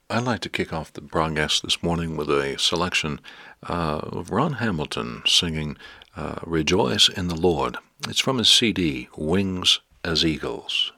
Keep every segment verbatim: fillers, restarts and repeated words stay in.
I'd like to kick off the broadcast this morning with a selection uh, of Ron Hamilton singing uh, Rejoice in the Lord. It's from his C D, Wings as Eagles.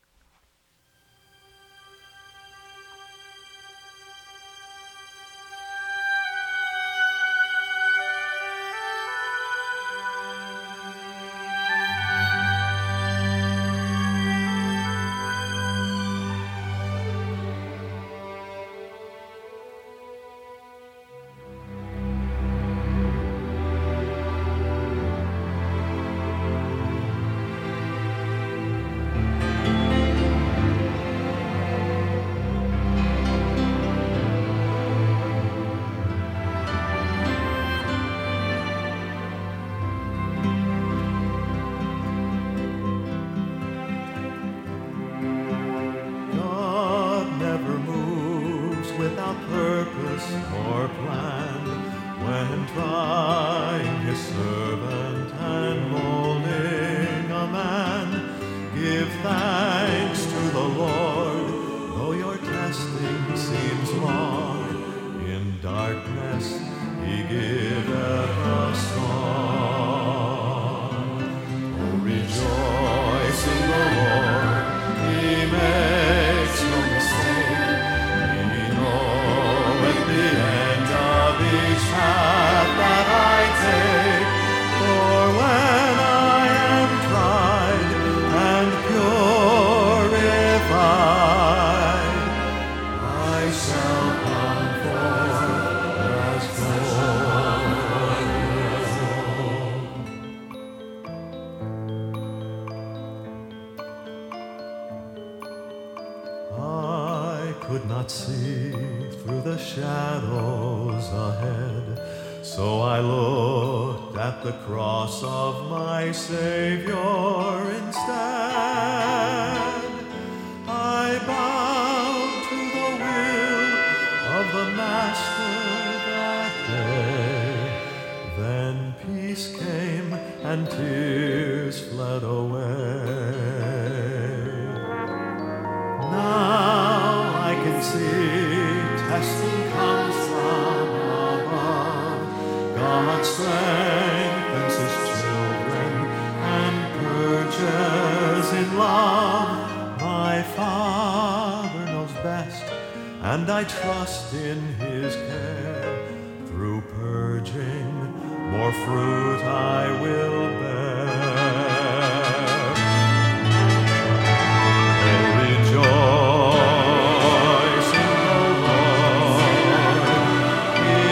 And I trust in his care. Through purging, more fruit I will bear. Oh, rejoice in the Lord. He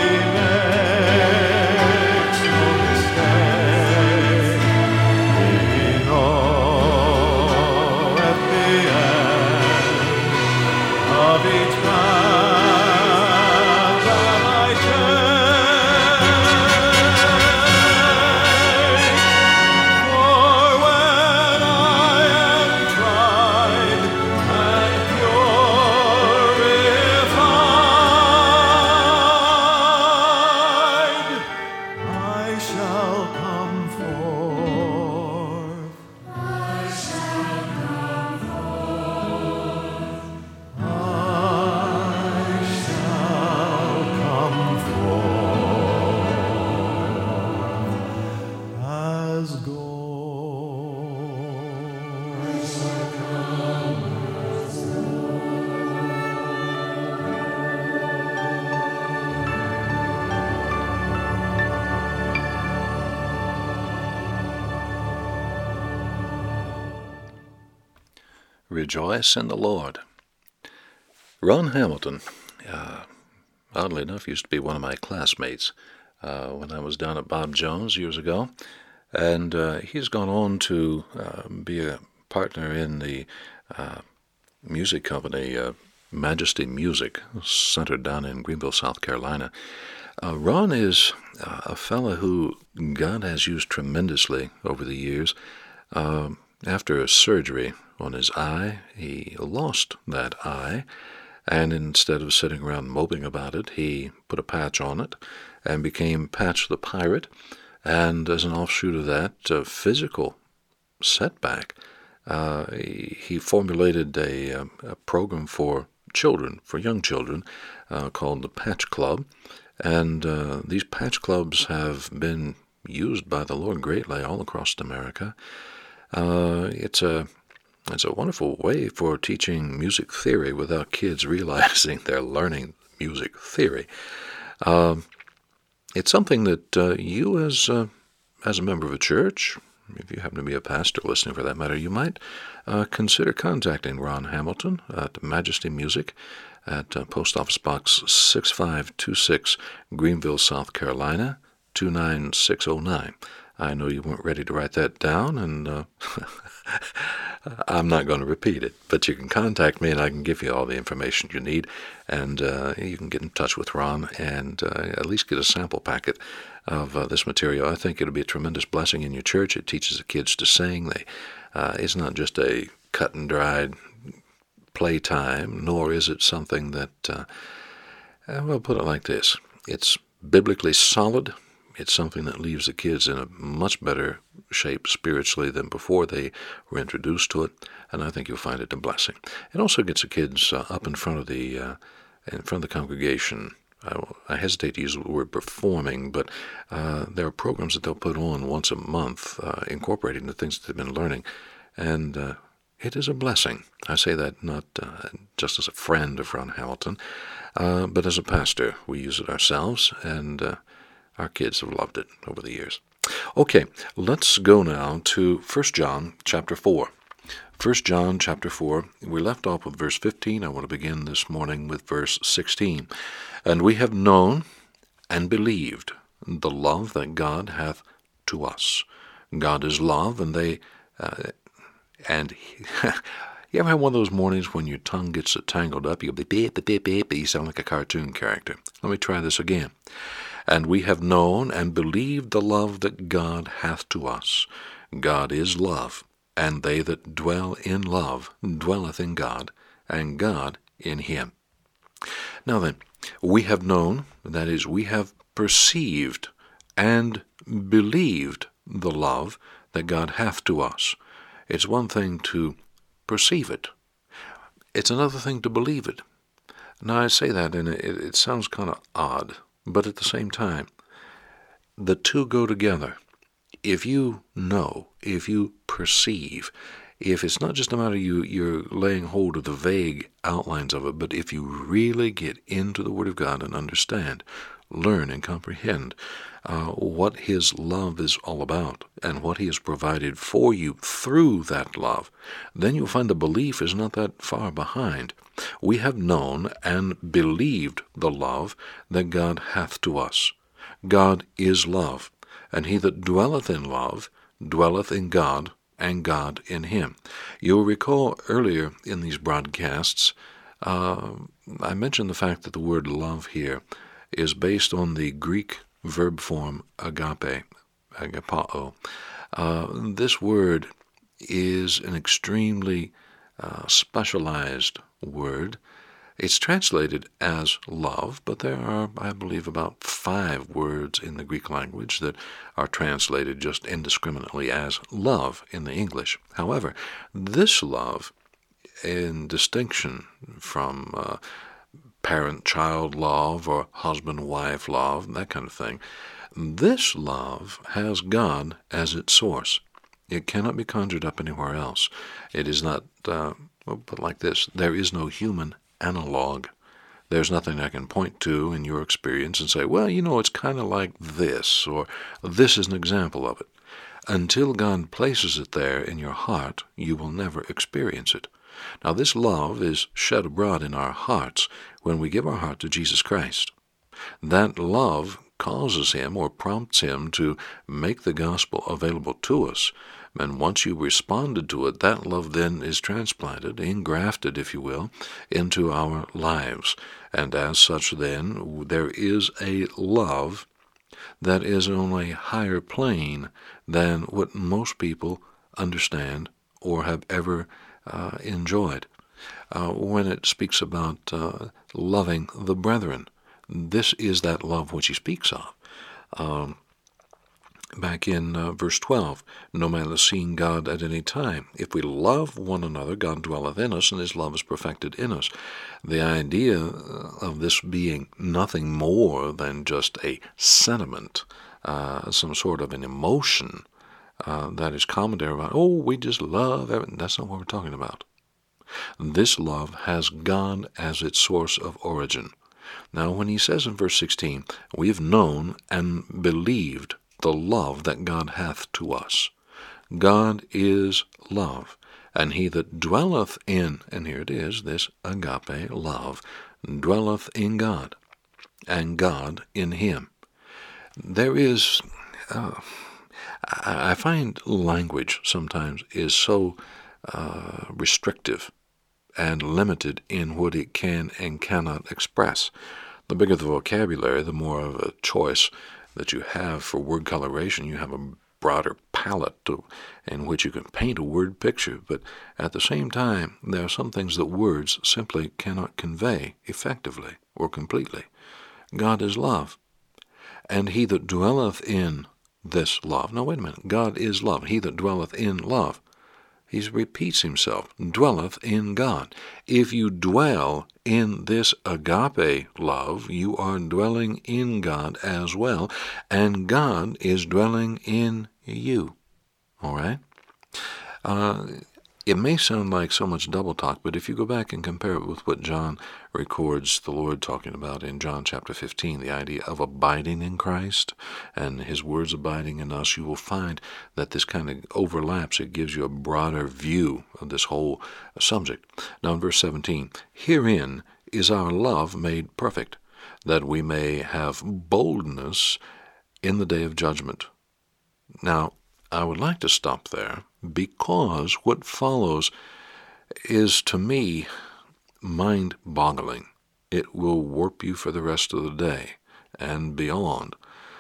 makes no mistake. He knoweth the end of each path. Rejoice in the Lord. Ron Hamilton, uh, oddly enough, used to be one of my classmates uh, when I was down at Bob Jones years ago, and uh, he's gone on to uh, be a partner in the uh, music company uh, Majesty Music, centered down in Greenville, South Carolina. Uh, Ron is uh, a fellow who God has used tremendously over the years. Uh, after a surgery on his eye, he lost that eye, and instead of sitting around moping about it, he put a patch on it and became Patch the Pirate. And as an offshoot of that uh, physical setback, uh, he, he formulated a, a program for children, for young children, uh, called the Patch Club. And uh, these Patch Clubs have been used by the Lord greatly all across America. Uh, it's a it's a wonderful way for teaching music theory without kids realizing they're learning music theory. Uh, it's something that uh, you, as uh, as a member of a church, if you happen to be a pastor listening for that matter, you might uh, consider contacting Ron Hamilton at Majesty Music at uh, Post Office Box six five two six, Greenville, South Carolina, two nine six oh nine. I know you weren't ready to write that down, and uh, I'm not going to repeat it, but you can contact me and I can give you all the information you need, and uh, you can get in touch with Ron and uh, at least get a sample packet of uh, this material. I think it'll be a tremendous blessing in your church. It teaches the kids to sing. They, uh, it's not just a cut and dried playtime, nor is it something that, uh, well, put it like this. It's biblically solid. It's something that leaves the kids in a much better shape spiritually than before they were introduced to it, and I think you'll find it a blessing. It also gets the kids uh, up in front of the uh, in front of the congregation. I, I hesitate to use the word performing, but uh, there are programs that they'll put on once a month, uh, incorporating the things that they've been learning, and uh, it is a blessing. I say that not uh, just as a friend of Ron Hamilton, uh, but as a pastor. We use it ourselves, and uh, our kids have loved it over the years. Okay, let's go now to First John chapter four. First John chapter four, we left off with verse fifteen. I want to begin this morning with verse sixteen. And we have known and believed the love that God hath to us. God is love, and they, uh, and he, you ever have one of those mornings when your tongue gets tangled up? You go beep, beep, beep, beep, you sound like a cartoon character. Let me try this again. And we have known and believed the love that God hath to us. God is love, and they that dwell in love dwelleth in God, and God in him. Now then, we have known, that is, we have perceived and believed the love that God hath to us. It's one thing to perceive it. It's another thing to believe it. Now I say that, and it, it sounds kind of odd, but at the same time, the two go together. If you know, if you perceive, if it's not just a matter of you, you're laying hold of the vague outlines of it, but if you really get into the Word of God and understand, learn and comprehend uh, what His love is all about and what He has provided for you through that love, then you'll find the belief is not that far behind. We have known and believed the love that God hath to us. God is love, and he that dwelleth in love dwelleth in God, and God in him. You'll recall earlier in these broadcasts, uh, I mentioned the fact that the word love here is based on the Greek verb form agape, agapao. Uh, this word is an extremely uh, specialized word. It's translated as love, but there are, I believe, about five words in the Greek language that are translated just indiscriminately as love in the English. However, this love, in distinction from uh, parent-child love or husband-wife love, that kind of thing, this love has God as its source. It cannot be conjured up anywhere else. It is not, uh, well, put like this, there is no human analog. There's nothing I can point to in your experience and say, well, you know, it's kind of like this, or this is an example of it. Until God places it there in your heart, you will never experience it. Now, this love is shed abroad in our hearts when we give our heart to Jesus Christ. That love causes him or prompts him to make the gospel available to us. And once you responded to it, that love then is transplanted, engrafted, if you will, into our lives. And as such then, there is a love that is on a higher plane than what most people understand or have ever uh, enjoyed. Uh, when it speaks about uh, loving the brethren, this is that love which he speaks of. Um, Back in uh, verse twelve, no man has seen God at any time. If we love one another, God dwelleth in us, and his love is perfected in us. The idea of this being nothing more than just a sentiment, uh, some sort of an emotion, uh, that is commentary about, oh, we just love everything. That's not what we're talking about. This love has God as its source of origin. Now, when he says in verse sixteen, we have known and believed the love that God hath to us. God is love, and he that dwelleth in, and here it is, this agape love, dwelleth in God, and God in him. There is, uh, I find language sometimes is so uh, restrictive and limited in what it can and cannot express. The bigger the vocabulary, the more of a choice that you have for word coloration. You have a broader palette to, in which you can paint a word picture, but at the same time, there are some things that words simply cannot convey effectively or completely. God is love, and he that dwelleth in this love. Now, wait a minute. God is love. He that dwelleth in love. He repeats himself, dwelleth in God. If you dwell in this agape love, you are dwelling in God as well, and God is dwelling in you. All right? Uh, it may sound like so much double talk, but if you go back and compare it with what John records the Lord talking about in John chapter fifteen, the idea of abiding in Christ and his words abiding in us, you will find that this kind of overlaps. It gives you a broader view of this whole subject. Now in verse seventeen, herein is our love made perfect, that we may have boldness in the day of judgment. Now, I would like to stop there because what follows is, to me, mind-boggling. It will warp you for the rest of the day and beyond.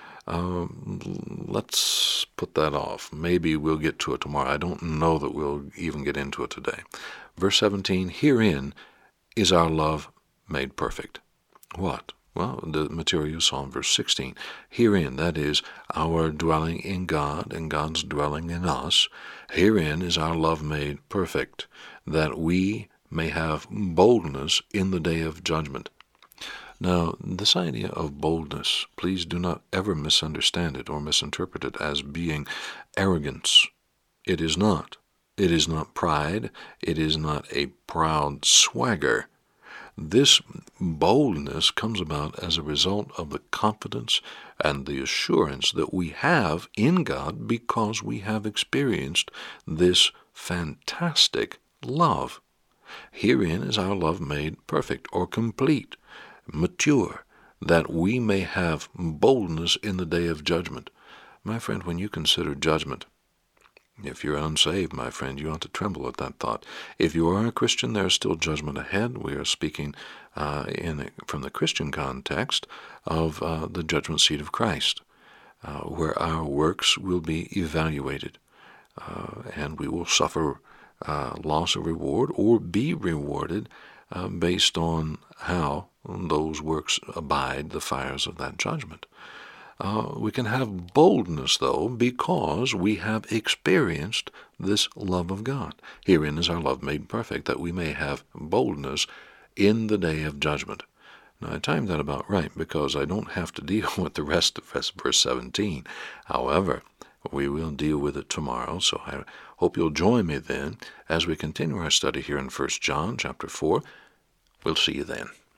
Um, let's put that off. Maybe we'll get to it tomorrow. I don't know that we'll even get into it today. Verse seventeen, herein is our love made perfect. What? Well, the material you saw in verse sixteen. Herein, that is, our dwelling in God and God's dwelling in us. Herein is our love made perfect, that we may have boldness in the day of judgment. Now, this idea of boldness, please do not ever misunderstand it or misinterpret it as being arrogance. It is not. It is not pride. It is not a proud swagger. This boldness comes about as a result of the confidence and the assurance that we have in God because we have experienced this fantastic love. Herein is our love made perfect or complete, mature, that we may have boldness in the day of judgment. My friend, when you consider judgment, if you're unsaved, my friend, you ought to tremble at that thought. If you are a Christian, there is still judgment ahead. We are speaking uh, in from the Christian context of uh, the judgment seat of Christ, uh, where our works will be evaluated, uh, and we will suffer uh, loss of reward or be rewarded uh, based on how those works abide the fires of that judgment. Uh, we can have boldness, though, because we have experienced this love of God. Herein is our love made perfect, that we may have boldness in the day of judgment. Now, I timed that about right because I don't have to deal with the rest of verse seventeen. However, we will deal with it tomorrow, so I hope you'll join me then as we continue our study here in First John chapter four. We'll see you then.